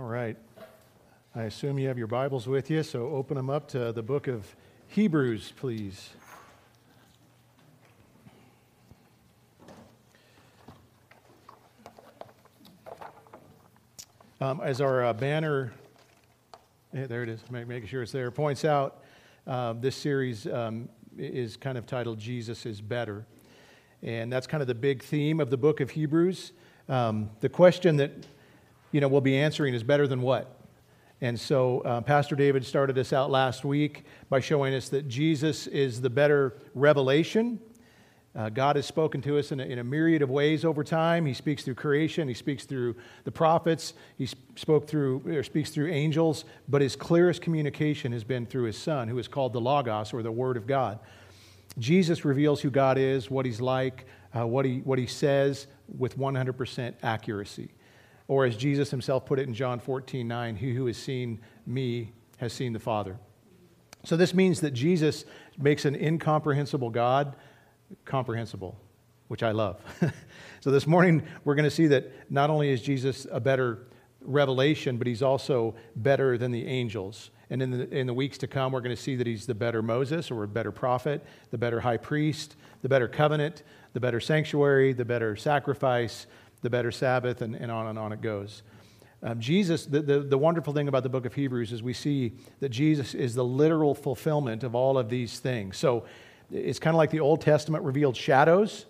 All right. I assume you have your Bibles with you, so open them up to the book of Hebrews, please. As our banner, there it is, making sure it's there, points out, this series is kind of titled Jesus is Better. And that's kind of the big theme of the book of Hebrews. The question that we'll be answering is better than what? And so Pastor David started us out last week by showing us that Jesus is the better revelation. God has spoken to us in a myriad of ways over time. He speaks through creation. He speaks through the prophets. He speaks through angels. But his clearest communication has been through his Son, who is called the Logos, or the Word of God. Jesus reveals who God is, what he's like, what he says with 100% accuracy. Or as Jesus himself put it in John 14:9, he who has seen me has seen the Father. So this means that Jesus makes an incomprehensible God comprehensible, which I love. So this morning we're going to see that not only is Jesus a better revelation, but he's also better than the angels. And in the weeks to come, we're going to see that he's the better Moses, or a better prophet, the better high priest, the better covenant, the better sanctuary, the better sacrifice, the better Sabbath, and on it goes. Jesus, the wonderful thing about the book of Hebrews is we see that Jesus is the literal fulfillment of all of these things. So it's kind of like the Old Testament revealed shadows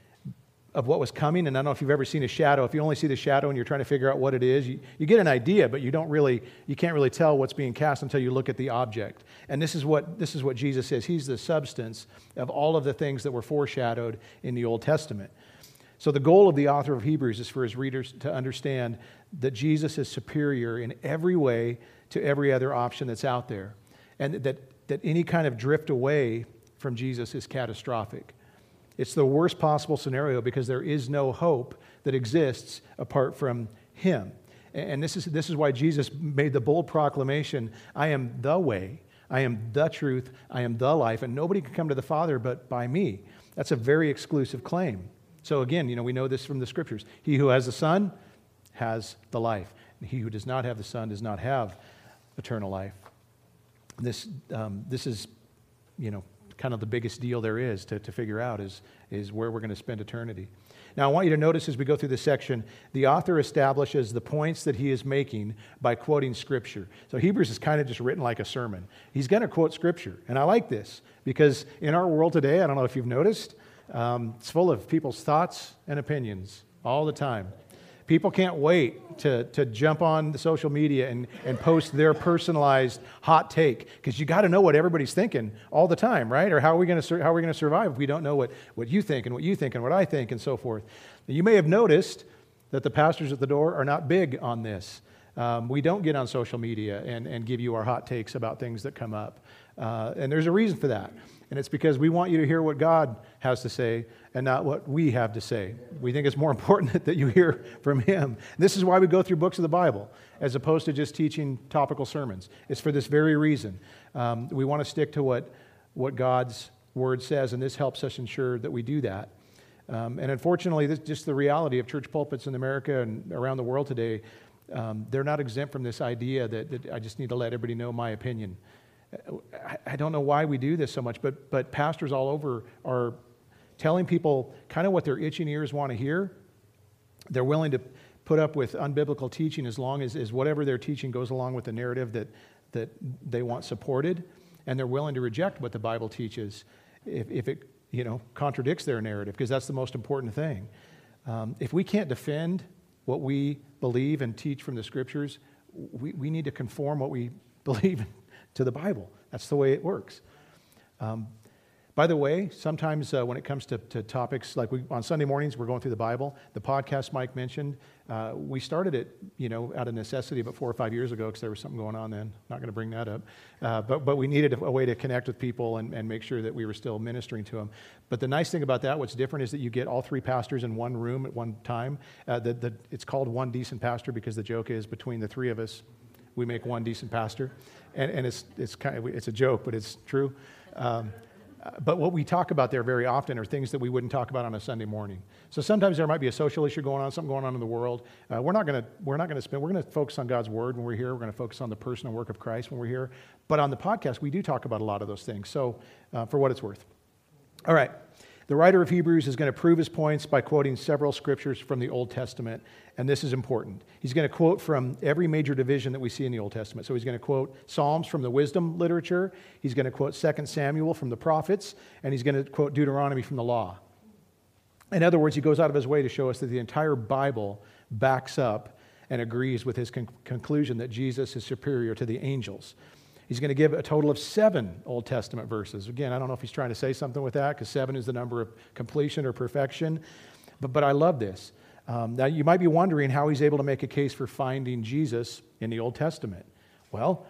of what was coming. And I don't know if you've ever seen a shadow. If you only see the shadow and you're trying to figure out what it is, you get an idea, but you can't really tell what's being cast until you look at the object. And this is what Jesus is. He's the substance of all of the things that were foreshadowed in the Old Testament. So the goal of the author of Hebrews is for his readers to understand that Jesus is superior in every way to every other option that's out there. And that any kind of drift away from Jesus is catastrophic. It's the worst possible scenario because there is no hope that exists apart from him. And this is why Jesus made the bold proclamation, I am the way, I am the truth, I am the life, and nobody can come to the Father but by me. That's a very exclusive claim. So again, we know this from the Scriptures. He who has the Son has the life. And he who does not have the Son does not have eternal life. This is, kind of the biggest deal there is to figure out is where we're going to spend eternity. Now, I want you to notice as we go through this section, the author establishes the points that he is making by quoting Scripture. So Hebrews is kind of just written like a sermon. He's going to quote Scripture, and I like this because in our world today, I don't know if you've noticed, it's full of people's thoughts and opinions all the time. People can't wait to jump on the social media and post their personalized hot take, because you got to know what everybody's thinking all the time, right? Or how are we going to survive if we don't know what you think and what you think and what I think and so forth? Now, you may have noticed that the pastors at the door are not big on this. We don't get on social media and give you our hot takes about things that come up. And there's a reason for that. And it's because we want you to hear what God has to say and not what we have to say. We think it's more important that you hear from him. This is why we go through books of the Bible, as opposed to just teaching topical sermons. It's for this very reason. We want to stick to what God's Word says, and this helps us ensure that we do that. And unfortunately, this is just the reality of church pulpits in America and around the world today. They're not exempt from this idea that I just need to let everybody know my opinion. I don't know why we do this so much, but pastors all over are telling people kind of what their itching ears want to hear. They're willing to put up with unbiblical teaching as long as whatever they're teaching goes along with the narrative that they want supported, and they're willing to reject what the Bible teaches if it contradicts their narrative, because that's the most important thing. If we can't defend what we believe and teach from the Scriptures, we need to conform what we believe to the Bible. That's the way it works. By the way, sometimes when it comes to topics like on Sunday mornings, we're going through the Bible. The podcast Mike mentioned, we started it, out of necessity about 4 or 5 years ago because there was something going on then. Not going to bring that up. But we needed a way to connect with people and make sure that we were still ministering to them. But the nice thing about that, what's different, is that you get all 3 pastors in one room at one time. It's called One Decent Pastor because the joke is between the 3 of us, we make one decent pastor. And it's a joke, but it's true. But what we talk about there very often are things that we wouldn't talk about on a Sunday morning. So sometimes there might be a social issue going on, something going on in the world. We're going to focus on God's word when we're here. We're going to focus on the person and work of Christ when we're here. But on the podcast, we do talk about a lot of those things. So for what it's worth. All right. The writer of Hebrews is going to prove his points by quoting several scriptures from the Old Testament, and this is important. He's going to quote from every major division that we see in the Old Testament. So he's going to quote Psalms from the wisdom literature, he's going to quote 2 Samuel from the prophets, and he's going to quote Deuteronomy from the law. In other words, he goes out of his way to show us that the entire Bible backs up and agrees with his conclusion that Jesus is superior to the angels. He's going to give a total of 7 Old Testament verses. Again, I don't know if he's trying to say something with that, because 7 is the number of completion or perfection. But I love this. Now, you might be wondering how he's able to make a case for finding Jesus in the Old Testament. Well,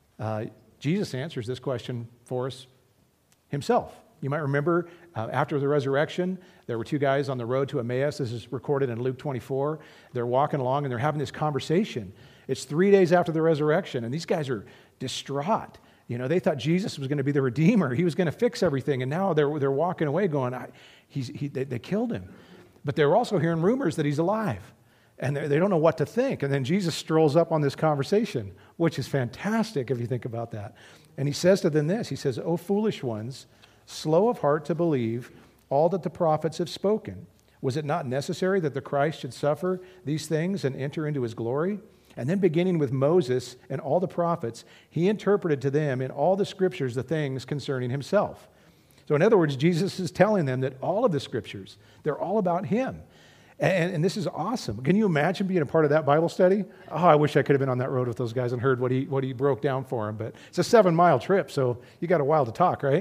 Jesus answers this question for us himself. You might remember after the resurrection, there were 2 guys on the road to Emmaus. This is recorded in Luke 24. They're walking along and they're having this conversation. It's 3 days after the resurrection, and these guys are distraught. You know, they thought Jesus was going to be the Redeemer. He was going to fix everything, and now they're walking away going, they killed him. But they're also hearing rumors that he's alive, and they don't know what to think. And then Jesus strolls up on this conversation, which is fantastic if you think about that. And he says to them this, he says, "O foolish ones, slow of heart to believe all that the prophets have spoken. Was it not necessary that the Christ should suffer these things and enter into his glory?" And then beginning with Moses and all the prophets, he interpreted to them in all the scriptures the things concerning himself. So in other words, Jesus is telling them that all of the scriptures, they're all about him. And this is awesome. Can you imagine being a part of that Bible study? Oh, I wish I could have been on that road with those guys and heard what he broke down for them. But it's a 7-mile trip, so you got a while to talk, right?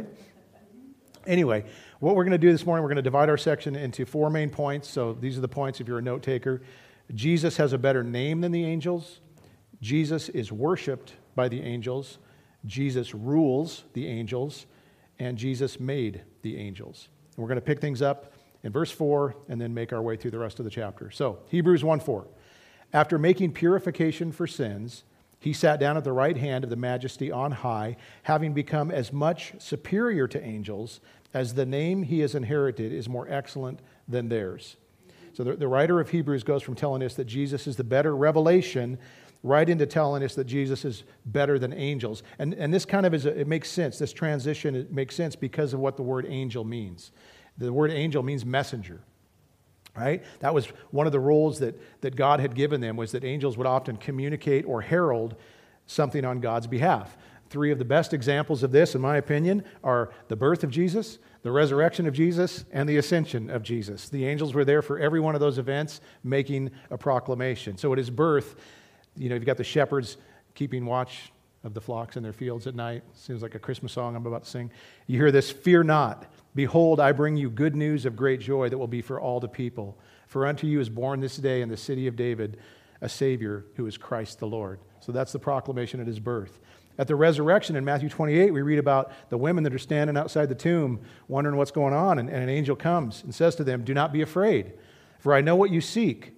Anyway, what we're going to do this morning, we're going to divide our section into 4 main points. So these are the points if you're a note taker. Jesus has a better name than the angels. Jesus is worshiped by the angels. Jesus rules the angels. And Jesus made the angels. And we're going to pick things up in verse 4 and then make our way through the rest of the chapter. So, Hebrews 1:4. After making purification for sins, he sat down at the right hand of the Majesty on high, having become as much superior to angels as the name he has inherited is more excellent than theirs. So the writer of Hebrews goes from telling us that Jesus is the better revelation right into telling us that Jesus is better than angels. And this kind of it makes sense. This transition, it makes sense because of what the word angel means. The word angel means messenger, right? That was one of the roles that God had given them, was that angels would often communicate or herald something on God's behalf. 3 of the best examples of this, in my opinion, are the birth of Jesus, the resurrection of Jesus, and the ascension of Jesus. The angels were there for every one of those events, making a proclamation. So at his birth, you've got the shepherds keeping watch of the flocks in their fields at night. Seems like a Christmas song I'm about to sing. You hear this, "Fear not. Behold, I bring you good news of great joy that will be for all the people. For unto you is born this day in the city of David a Savior who is Christ the Lord." So that's the proclamation at his birth. At the resurrection in Matthew 28, we read about the women that are standing outside the tomb wondering what's going on, and an angel comes and says to them, "Do not be afraid, for I know what you seek.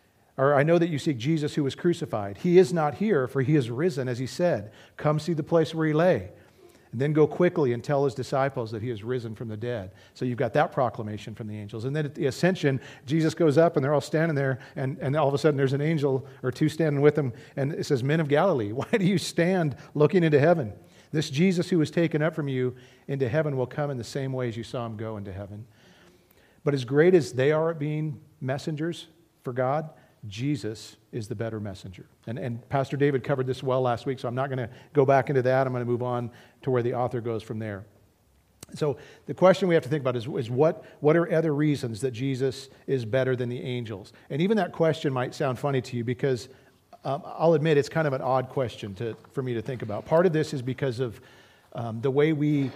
Or I know that you seek Jesus who was crucified. He is not here, for he is risen, as he said. Come see the place where he lay. And then go quickly and tell his disciples that he is risen from the dead." So you've got that proclamation from the angels. And then at the ascension, Jesus goes up and they're all standing there, and all of a sudden there's an angel or 2 standing with him, and it says, "Men of Galilee, why do you stand looking into heaven? This Jesus who was taken up from you into heaven will come in the same way as you saw him go into heaven." But as great as they are at being messengers for God, Jesus is the better messenger. And Pastor David covered this well last week, so I'm not going to go back into that. I'm going to move on to where the author goes from there. So the question we have to think about is what are other reasons that Jesus is better than the angels? And even that question might sound funny to you because I'll admit it's kind of an odd question for me to think about. Part of this is because of the way we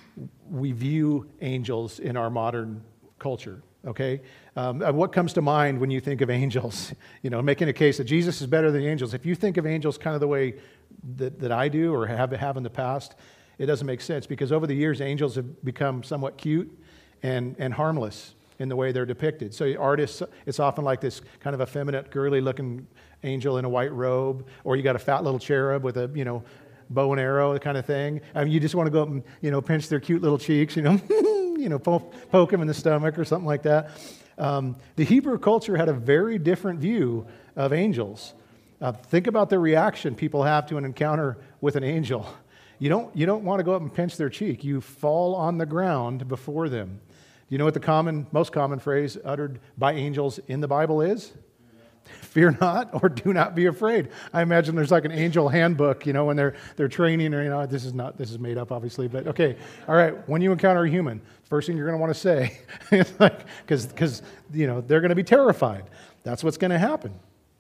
view angels in our modern culture. Okay? What comes to mind when you think of angels? Making a case that Jesus is better than the angels. If you think of angels kind of the way that I do or have in the past, it doesn't make sense because over the years, angels have become somewhat cute and harmless in the way they're depicted. So artists, it's often like this kind of effeminate, girly-looking angel in a white robe, or you got a fat little cherub with a, bow and arrow kind of thing. I mean, you just want to go up and, pinch their cute little cheeks, poke them in the stomach or something like that. The Hebrew culture had a very different view of angels. Think about the reaction people have to an encounter with an angel. You don't want to go up and pinch their cheek. You fall on the ground before them. Do you know what the most common phrase uttered by angels in the Bible is? Fear not, or do not be afraid. I imagine there's like an angel handbook, when they're training, or this is made up, obviously, but okay. All right, when you encounter a human, first thing you're going to want to say, because they're going to be terrified. That's what's going to happen.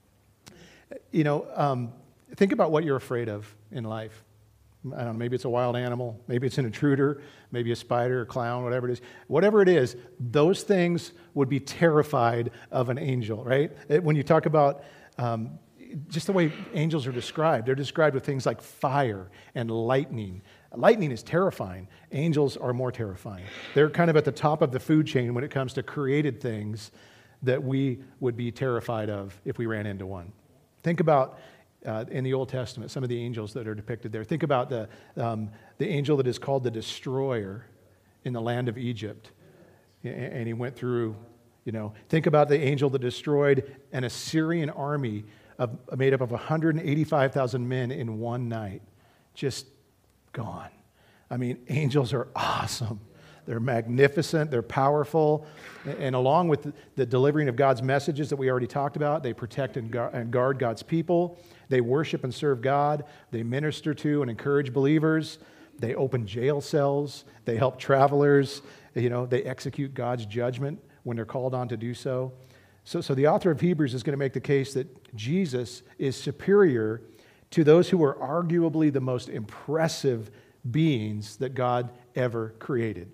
Think about what you're afraid of in life. I don't know, maybe it's a wild animal, maybe it's an intruder, maybe a spider, a clown, whatever it is. Whatever it is, those things would be terrified of an angel, right? When you talk about just the way angels are described, they're described with things like fire and lightning. Lightning is terrifying. Angels are more terrifying. They're kind of at the top of the food chain when it comes to created things that we would be terrified of if we ran into one. Think about in the Old Testament, some of the angels that are depicted there. Think about the angel that is called the Destroyer in the land of Egypt. And he went through, Think about the angel that destroyed an Assyrian army made up of 185,000 men in one night. Just gone. I mean, angels are awesome. They're magnificent, they're powerful, and along with the delivering of God's messages that we already talked about, they protect and guard God's people. They worship and serve God. They minister to and encourage believers. They open jail cells. They help travelers. They execute God's judgment when they're called on to do so. So the author of Hebrews is going to make the case that Jesus is superior to those who are arguably the most impressive beings that God ever created.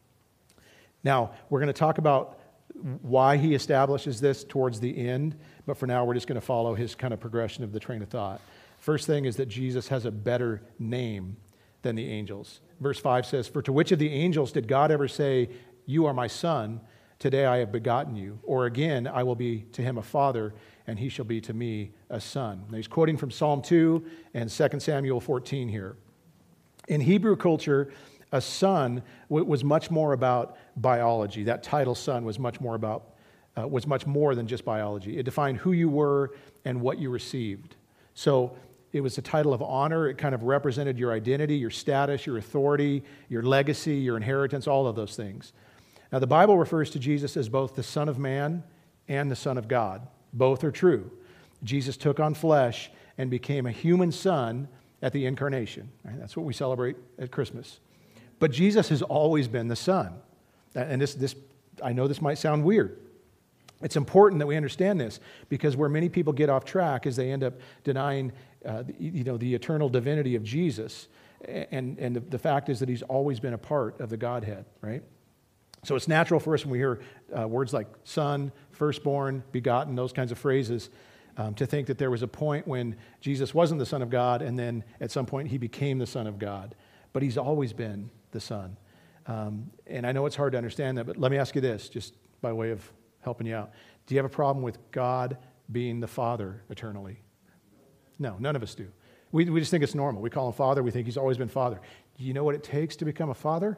Now, we're going to talk about why he establishes this towards the end, but for now we're just going to follow his kind of progression of the train of thought. First thing is that Jesus has a better name than the angels. Verse 5 says, "For to which of the angels did God ever say, 'You are my son, today I have begotten you'? Or again, 'I will be to him a father, and he shall be to me a son'?" Now he's quoting from Psalm 2 and 2 Samuel 14 here. In Hebrew culture, a son was much more about biology. That title son was much more than just biology. It defined who you were and what you received. So it was a title of honor. It kind of represented your identity, your status, your authority, your legacy, your inheritance, all of those things. Now the Bible refers to Jesus as both the Son of Man and the Son of God. Both are true. Jesus took on flesh and became a human son at the incarnation. Right? That's what we celebrate at Christmas. But Jesus has always been the Son. And this, I know this might sound weird. It's important that we understand this, because where many people get off track is they end up denying the eternal divinity of Jesus. And the fact is that he's always been a part of the Godhead, right? So it's natural for us when we hear words like son, firstborn, begotten, those kinds of phrases, to think that there was a point when Jesus wasn't the Son of God, and then at some point he became the Son of God. But he's always been the Son. And I know it's hard to understand that, but let me ask you this, just by way of helping you out. Do you have a problem with God being the Father eternally? No, none of us do. We just think it's normal. We call him Father. We think he's always been Father. Do you know what it takes to become a father?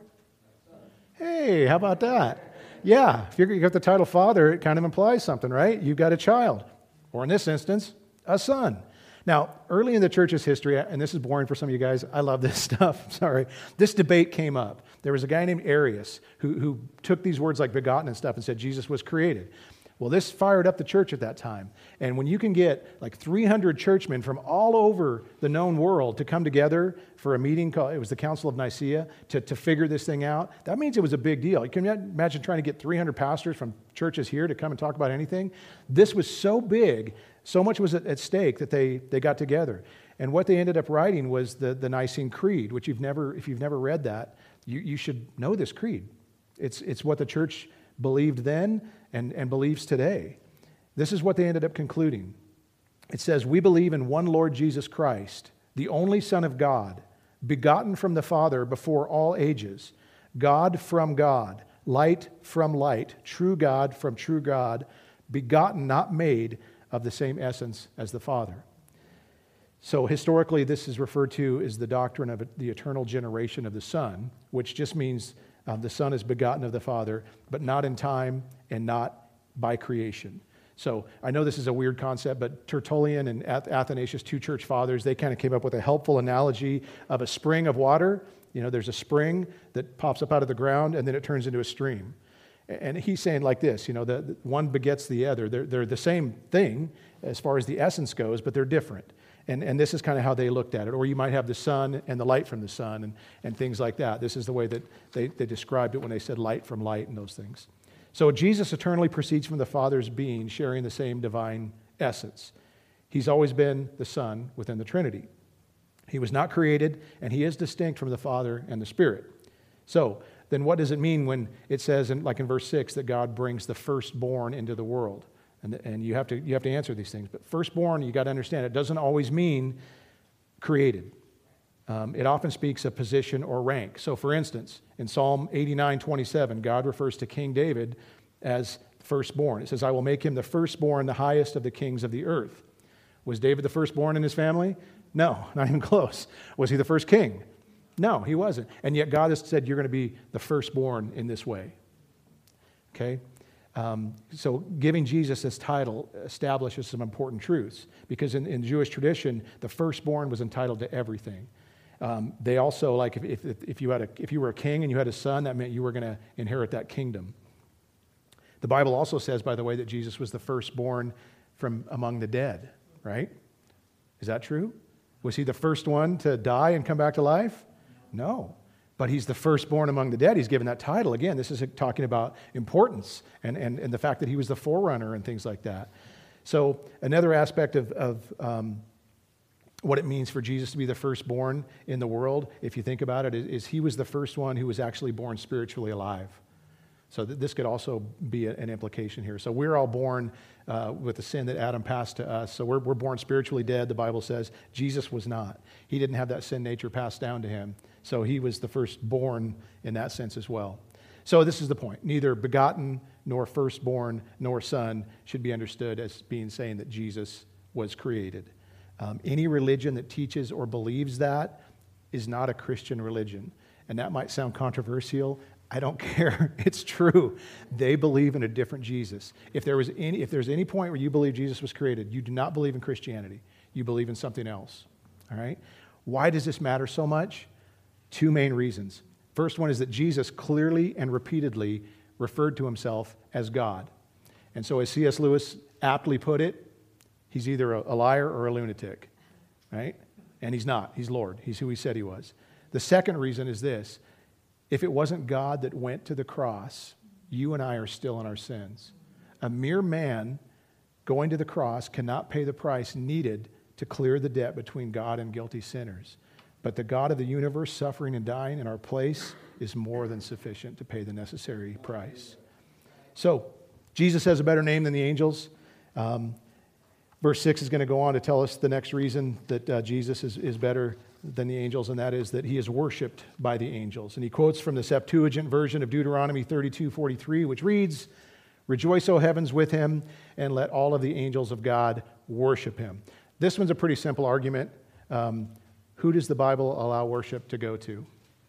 Hey, how about that? Yeah, if you got the title Father, it kind of implies something, right? You've got a child, or in this instance, a son. Now, early in the church's history, and this is boring for some of you guys, I love this stuff, sorry, this debate came up. There was a guy named Arius who took these words like begotten and stuff and said Jesus was created. Well, this fired up the church at that time. And when you can get like 300 churchmen from all over the known world to come together for a meeting called, it was the Council of Nicaea, to figure this thing out, that means it was a big deal. You can imagine trying to get 300 pastors from churches here to come and talk about anything. This was so big, so much was at stake that they got together. And what they ended up writing was the Nicene Creed, which if you've never read that, you should know this creed. It's what the church believed then and believes today. This is what they ended up concluding. It says, "We believe in one Lord Jesus Christ, the only Son of God, begotten from the Father before all ages, God from God, light from light, true God from true God, begotten, not made, of the same essence as the Father." So historically, this is referred to as the doctrine of the eternal generation of the Son, which just means the Son is begotten of the Father, but not in time and not by creation. So I know this is a weird concept, but Tertullian and Athanasius, two church fathers, they kind of came up with a helpful analogy of a spring of water. There's a spring that pops up out of the ground, and then it turns into a stream. And he's saying like this, the one begets the other. They're the same thing as far as the essence goes, but they're different. And this is kind of how they looked at it. Or you might have the sun and the light from the sun and things like that. This is the way that they described it when they said light from light and those things. So Jesus eternally proceeds from the Father's being, sharing the same divine essence. He's always been the Son within the Trinity. He was not created, and he is distinct from the Father and the Spirit. So then what does it mean when it says, like in verse 6, that God brings the firstborn into the world? And you have to answer these things. But firstborn, you got to understand, it doesn't always mean created. It often speaks of position or rank. So for instance, in Psalm 89:27, God refers to King David as firstborn. It says, I will make him the firstborn, the highest of the kings of the earth. Was David the firstborn in his family? No, not even close. Was he the first king? No, he wasn't. And yet God has said, you're going to be the firstborn in this way. Okay? So giving Jesus this title establishes some important truths, because in Jewish tradition, the firstborn was entitled to everything. They also, like if you were a king and you had a son, that meant you were going to inherit that kingdom. The Bible also says, by the way, that Jesus was the firstborn from among the dead, right? Is that true? Was he the first one to die and come back to life? No. But he's the firstborn among the dead. He's given that title. Again, this is talking about importance and the fact that he was the forerunner and things like that. So another aspect of what it means for Jesus to be the firstborn in the world, if you think about it, is he was the first one who was actually born spiritually alive. So this could also be an implication here. So we're all born with the sin that Adam passed to us. So we're born spiritually dead, the Bible says. Jesus was not. He didn't have that sin nature passed down to him. So he was the firstborn in that sense as well. So this is the point. Neither begotten nor firstborn nor son should be understood as being saying that Jesus was created. Any religion that teaches or believes that is not a Christian religion. And that might sound controversial. I don't care. It's true. They believe in a different Jesus. If there's any point where you believe Jesus was created, you do not believe in Christianity. You believe in something else. All right? Why does this matter so much? Two main reasons. First one is that Jesus clearly and repeatedly referred to himself as God. And so as C.S. Lewis aptly put it, he's either a liar or a lunatic, right? And he's not. He's Lord. He's who he said he was. The second reason is this. If it wasn't God that went to the cross, you and I are still in our sins. A mere man going to the cross cannot pay the price needed to clear the debt between God and guilty sinners. But the God of the universe suffering and dying in our place is more than sufficient to pay the necessary price. So, Jesus has a better name than the angels. Verse 6 is going to go on to tell us the next reason that Jesus is better than the angels, and that is that he is worshipped by the angels. And he quotes from the Septuagint version of Deuteronomy 32:43, which reads, "Rejoice, O heavens, with him, and let all of the angels of God worship him." This one's a pretty simple argument. Who does the Bible allow worship to go to?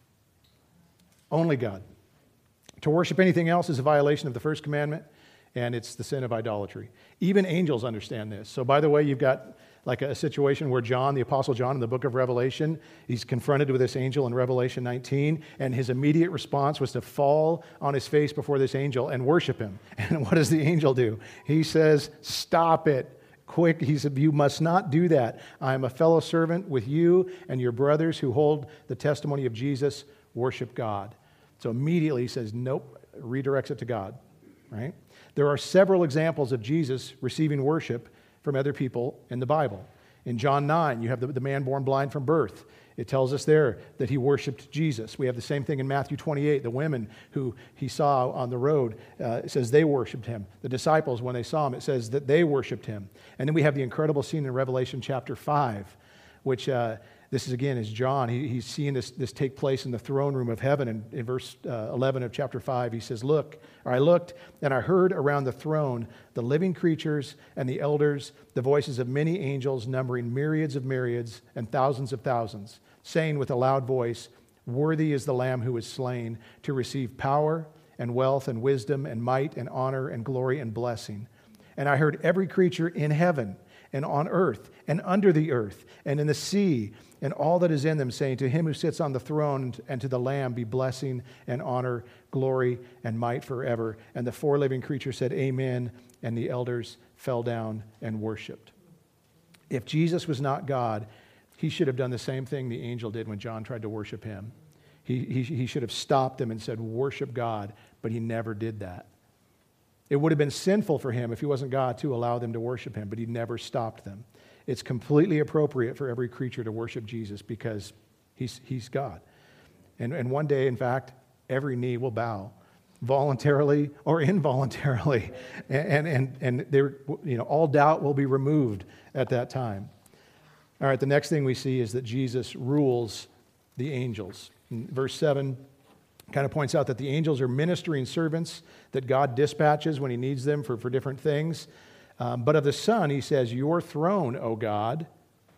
Only God. To worship anything else is a violation of the first commandment, and it's the sin of idolatry. Even angels understand this. So by the way, you've got like a situation where John, the Apostle John in the book of Revelation, he's confronted with this angel in Revelation 19, and his immediate response was to fall on his face before this angel and worship him. And what does the angel do? He says, "Stop it. Quick," he said, "you must not do that. I am a fellow servant with you and your brothers who hold the testimony of Jesus. Worship God." So immediately he says, nope, redirects it to God, right? There are several examples of Jesus receiving worship from other people in the Bible. In John 9, you have the man born blind from birth. It tells us there that he worshiped Jesus. We have the same thing in Matthew 28. The women who he saw on the road, it says they worshiped him. The disciples, when they saw him, it says that they worshiped him. And then we have the incredible scene in Revelation chapter 5, which This is again is John. He's seeing this take place in the throne room of heaven. And in verse 11 of chapter 5, he says, I looked and I heard around the throne the living creatures and the elders, the voices of many angels numbering myriads of myriads and thousands of thousands, saying with a loud voice, worthy is the Lamb who was slain to receive power and wealth and wisdom and might and honor and glory and blessing. And I heard every creature in heaven and on earth and under the earth and in the sea and all that is in them, saying, to him who sits on the throne and to the Lamb be blessing and honor, glory and might forever. And the four living creatures said, Amen, and the elders fell down and worshiped. If Jesus was not God, he should have done the same thing the angel did when John tried to worship him. He should have stopped them and said, worship God, but he never did that. It would have been sinful for him if he wasn't God to allow them to worship him, but he never stopped them. It's completely appropriate for every creature to worship Jesus because he's God. And one day, in fact, every knee will bow, voluntarily or involuntarily, and there, all doubt will be removed at that time. All right, the next thing we see is that Jesus rules the angels. In verse 7 kind of points out that the angels are ministering servants that God dispatches when he needs them for different things. But of the Son, he says, your throne, O God.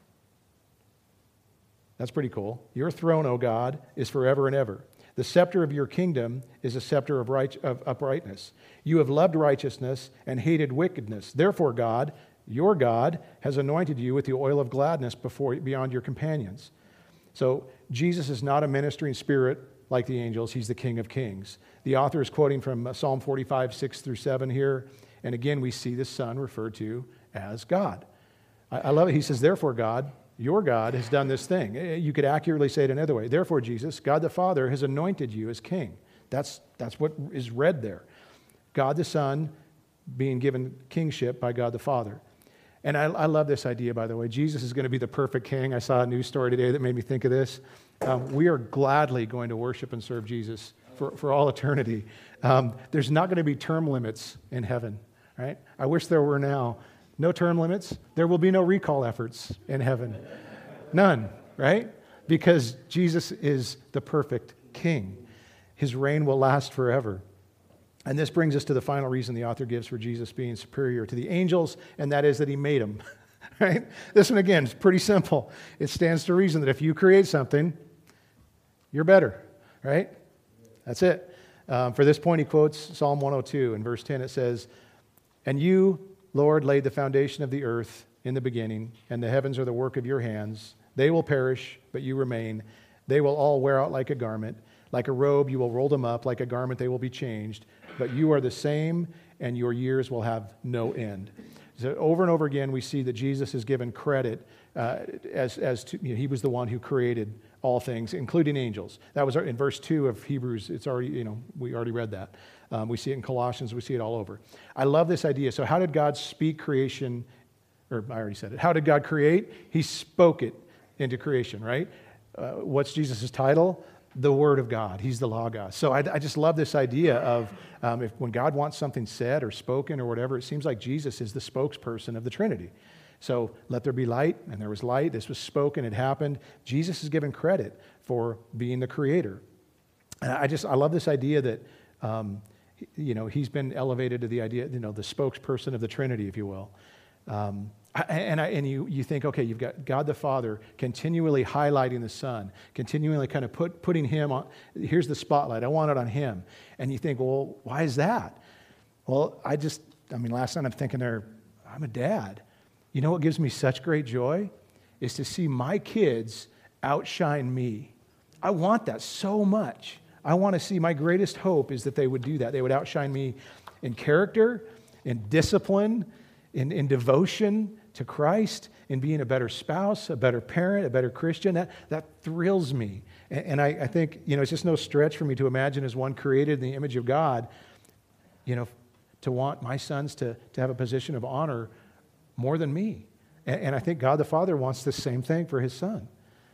That's pretty cool. Your throne, O God, is forever and ever. The scepter of your kingdom is a scepter of uprightness. You have loved righteousness and hated wickedness. Therefore, God, your God, has anointed you with the oil of gladness beyond your companions. So Jesus is not a ministering spirit like the angels. He's the King of Kings. The author is quoting from Psalm 45, 6 through 7 here. And again, we see the Son referred to as God. I love it. He says, therefore, God, your God, has done this thing. You could accurately say it another way. Therefore, Jesus, God the Father, has anointed you as king. That's what is read there. God the Son being given kingship by God the Father. And I love this idea, by the way. Jesus is going to be the perfect king. I saw a news story today that made me think of this. We are gladly going to worship and serve Jesus for all eternity. There's not going to be term limits in heaven, right? I wish there were now. No term limits. There will be no recall efforts in heaven. None, right? Because Jesus is the perfect king. His reign will last forever. And this brings us to the final reason the author gives for Jesus being superior to the angels, and that is that he made them, right? This one, again, is pretty simple. It stands to reason that if you create something, you're better, right? That's it. For this point, he quotes Psalm 102. In verse 10, it says, and you, Lord, laid the foundation of the earth in the beginning, and the heavens are the work of your hands. They will perish, but you remain. They will all wear out like a garment. Like a robe, you will roll them up. Like a garment, they will be changed. But you are the same, and your years will have no end. So over and over again, we see that Jesus is given credit as to, he was the one who created all things, including angels. That was in verse 2 of Hebrews. It's already, we already read that. We see it in Colossians. We see it all over. I love this idea. So how did God speak creation? Or I already said it. How did God create? He spoke it into creation, right? What's Jesus' title? The Word of God. He's the Logos. So I just love this idea of when God wants something said or spoken or whatever, it seems like Jesus is the spokesperson of the Trinity. So let there be light, and there was light. This was spoken. It happened. Jesus is given credit for being the creator. And I love this idea that, he's been elevated to the idea, the spokesperson of the Trinity, if you will. You think, okay, you've got God the Father continually highlighting the Son, continually kind of putting him on, here's the spotlight, I want it on him. And you think, well, why is that? Well, last night I'm thinking I'm a dad. You know what gives me such great joy? Is to see my kids outshine me. I want that so much. I want to see, my greatest hope is that they would do that. They would outshine me in character, in discipline, in devotion to Christ, in being a better spouse, a better parent, a better Christian. That thrills me. And I think, it's just no stretch for me to imagine, as one created in the image of God, to want my sons to have a position of honor more than me. And I think God the Father wants the same thing for his Son.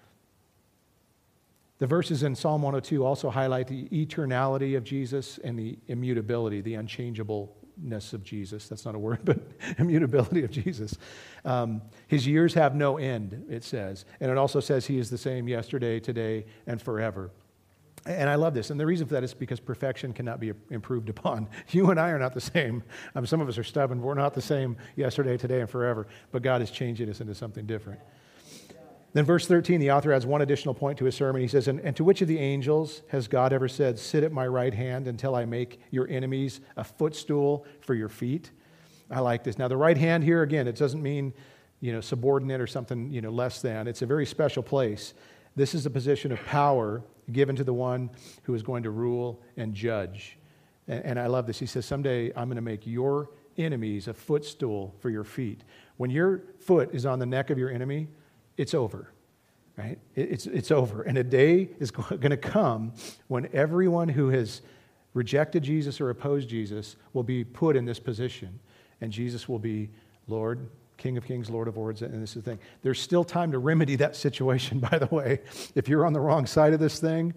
The verses in Psalm 102 also highlight the eternality of Jesus and the immutability, the unchangeable of Jesus. That's not a word, but immutability of Jesus. His years have no end, it says. And it also says he is the same yesterday, today, and forever. And I love this. And the reason for that is because perfection cannot be improved upon. You and I are not the same. Some of us are stubborn. We're not the same yesterday, today, and forever. But God is changing us into something different. Then verse 13, the author adds one additional point to his sermon. He says, and to which of the angels has God ever said, sit at my right hand until I make your enemies a footstool for your feet? I like this. Now, the right hand here, again, it doesn't mean, subordinate or something, less than. It's a very special place. This is a position of power given to the one who is going to rule and judge. And I love this. He says, someday I'm going to make your enemies a footstool for your feet. When your foot is on the neck of your enemy, it's over, right? It's over. And a day is going to come when everyone who has rejected Jesus or opposed Jesus will be put in this position. And Jesus will be Lord, King of Kings, Lord of Lords, and this is the thing. There's still time to remedy that situation, by the way. If you're on the wrong side of this thing,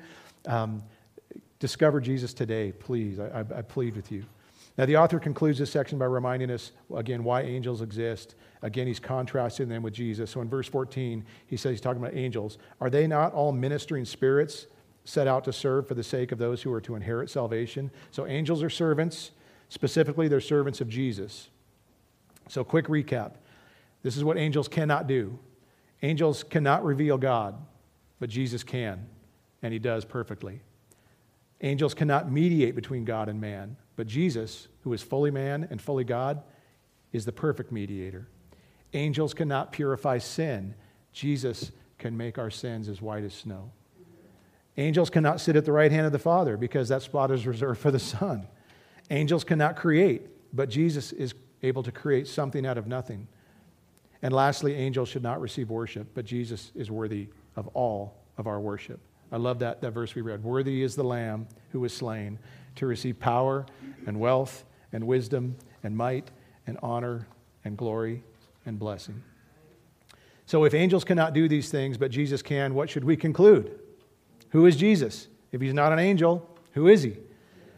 discover Jesus today, please. I plead with you. Now, the author concludes this section by reminding us, again, why angels exist. Again, he's contrasting them with Jesus. So in verse 14, he says, he's talking about angels. Are they not all ministering spirits set out to serve for the sake of those who are to inherit salvation? So angels are servants. Specifically, they're servants of Jesus. So quick recap. This is what angels cannot do. Angels cannot reveal God, but Jesus can, and he does perfectly. Angels cannot mediate between God and man, but Jesus, who is fully man and fully God, is the perfect mediator. Angels cannot purify sin. Jesus can make our sins as white as snow. Angels cannot sit at the right hand of the Father because that spot is reserved for the Son. Angels cannot create, but Jesus is able to create something out of nothing. And lastly, angels should not receive worship, but Jesus is worthy of all of our worship. I love that verse we read. Worthy is the Lamb who was slain to receive power and wealth and wisdom and might and honor and glory and blessing. So if angels cannot do these things, but Jesus can, what should we conclude? Who is Jesus? If he's not an angel, who is he?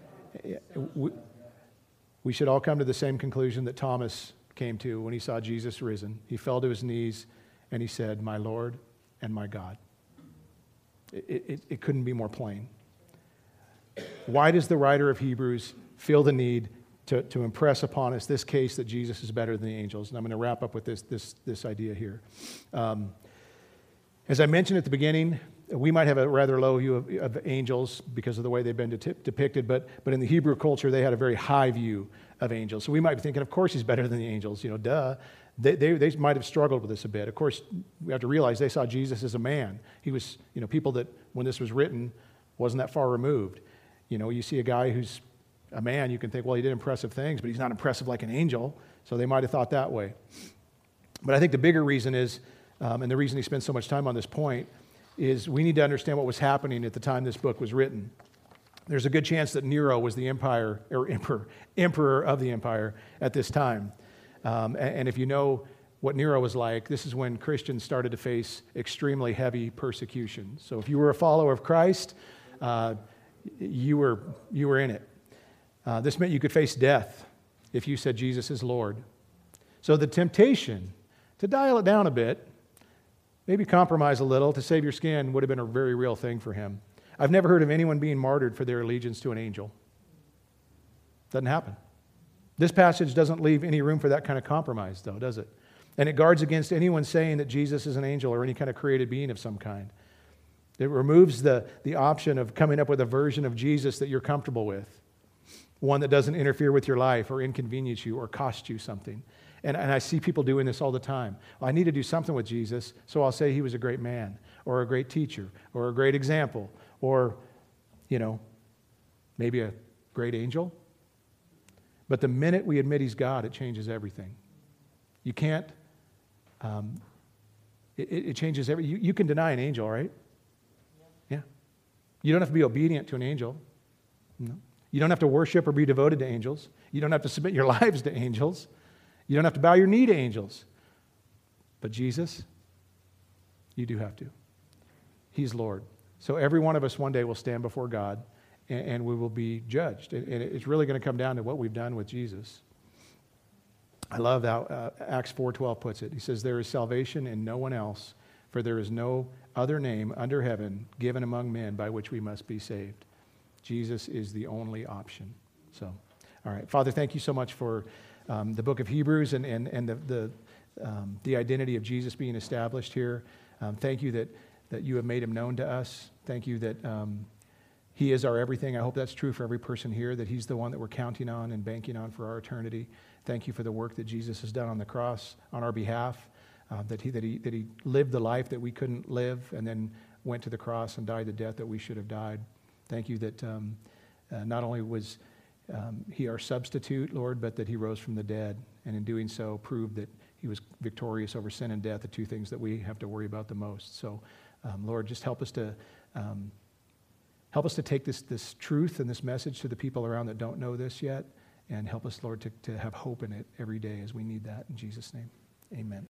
We should all come to the same conclusion that Thomas came to when he saw Jesus risen. He fell to his knees and he said, my Lord and my God. It couldn't be more plain. Why does the writer of Hebrews feel the need to impress upon us this case that Jesus is better than the angels? And I'm going to wrap up with this idea here. As I mentioned at the beginning, we might have a rather low view of angels because of the way they've been depicted, but in the Hebrew culture, they had a very high view of angels. So we might be thinking, of course he's better than the angels, duh. They might have struggled with this a bit. Of course, we have to realize they saw Jesus as a man. He was, people that, when this was written, wasn't that far removed. You see a guy who's a man, you can think, well, he did impressive things, but he's not impressive like an angel. So they might have thought that way. But I think the bigger reason is, and the reason he spends so much time on this point, is we need to understand what was happening at the time this book was written. There's a good chance that Nero was the emperor of the empire at this time. And if you know what Nero was like, this is when Christians started to face extremely heavy persecution. So if you were a follower of Christ, you were in it. This meant you could face death if you said Jesus is Lord. So the temptation to dial it down a bit, maybe compromise a little to save your skin, would have been a very real thing for him. I've never heard of anyone being martyred for their allegiance to an angel. Doesn't happen. This passage doesn't leave any room for that kind of compromise, though, does it? And it guards against anyone saying that Jesus is an angel or any kind of created being of some kind. It removes the option of coming up with a version of Jesus that you're comfortable with, one that doesn't interfere with your life or inconvenience you or cost you something. And I see people doing this all the time. Well, I need to do something with Jesus, so I'll say he was a great man or a great teacher or a great example or, maybe a great angel. But the minute we admit he's God, it changes everything. You can't, it changes everything. You can deny an angel, right? Yeah. You don't have to be obedient to an angel. No. You don't have to worship or be devoted to angels. You don't have to submit your lives to angels. You don't have to bow your knee to angels. But Jesus, you do have to. He's Lord. So every one of us one day will stand before God, and we will be judged. And it's really going to come down to what we've done with Jesus. I love how Acts 4:12 puts it. He says, there is salvation in no one else, for there is no other name under heaven given among men by which we must be saved. Jesus is the only option. So, all right. Father, thank you so much for the book of Hebrews and the identity of Jesus being established here. Thank you that you have made him known to us. Thank you that he is our everything. I hope that's true for every person here, that he's the one that we're counting on and banking on for our eternity. Thank you for the work that Jesus has done on the cross on our behalf, that he lived the life that we couldn't live and then went to the cross and died the death that we should have died. Thank you that not only was he our substitute, Lord, but that he rose from the dead, and in doing so proved that he was victorious over sin and death, the two things that we have to worry about the most. So, Lord, just help us to take this truth and this message to the people around that don't know this yet, and help us, Lord, to have hope in it every day as we need that. In Jesus' name, amen.